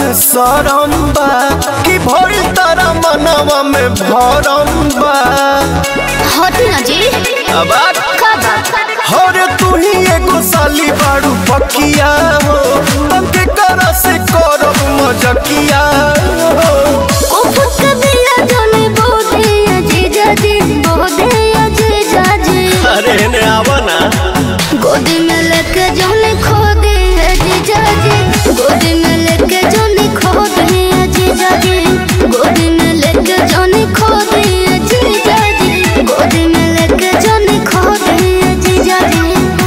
शरम बा कि भइल तारा मनवा में भरम बा। हटी ना जी अब हर तू ही एगो साली बाड़ू पकिया हो तके कर से करब मजकिया हो। उफक दिया जाने बोधे जीजा जी बोधे जीजा जी। अरे ने आवा ना गोदी में लेके जाने खो दे जीजा जी। गोदी में लेके जाने खो दे जीजा जी। गोदी में लेके जाने खो दे जीजा जी। गोदी में लेके जाने खो दे जीजा जी।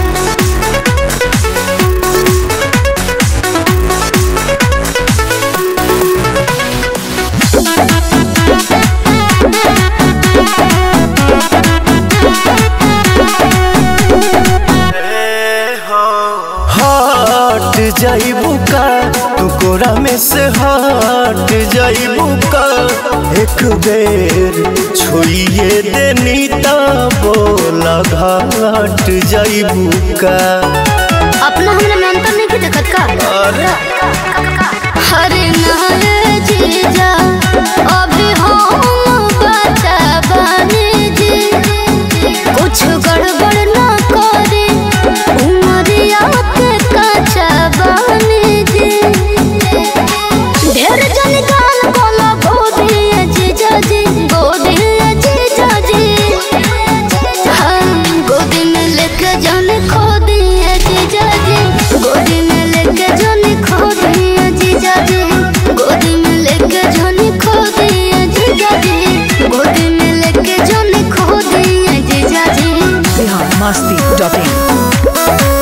हट जाइबू का तू कोरा में से हट जाइबू का एक बेर छुइए देनी ता बोला घाट जाइबू का। अपना हमने में अंतर नहीं देखत का। हरे नारे जीजा अभी हम बचा बने जी। कुछ गड़बड़ ना करे उमरिया के कच्चा बने जी। ढेर जन गाल बोला गोदी जीजा जी गोदी जीजा जी। हम गोदी में लेके जाने खो दिए जीजा जी। गोदी में लेके जाने खो दिए जीजा जी। गोदी में लेके जाने खो दिए जीजा जी। गोदी में लेके जाने खो दिए जीजा जी। biharmasti.in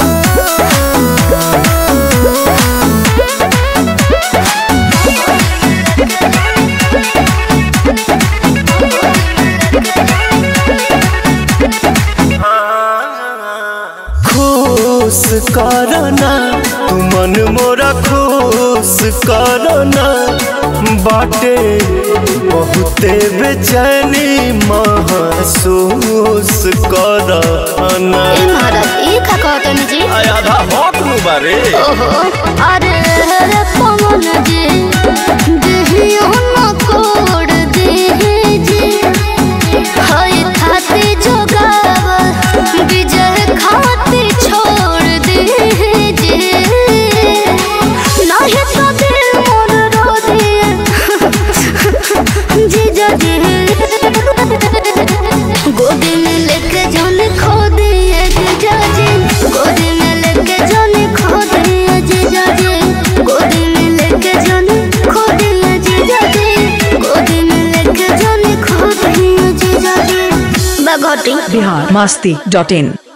खुश करना तू मन मोरा खुश करना बाटे बहुते बेचैनी महसूस करना। ए महाराज ई का कहतनी जी। आधा हक नु बारे ओहो अरे रे पवन जी देहियो न कोड़ दे जी। हाय खाते जोगाव विजय खाते छोड़ दे जी। नाही तो दिल मोर रो दे जीजा जी। गोदी में लेके जाने खो दिए जीजा जी। गोदी में लेके जाने खो दिए जीजा जी। गोदी में लेके जाने खो दिए जीजा जी। गोदी में लेके जाने खो दिए जीजा जी। बगोटी biharmasti.in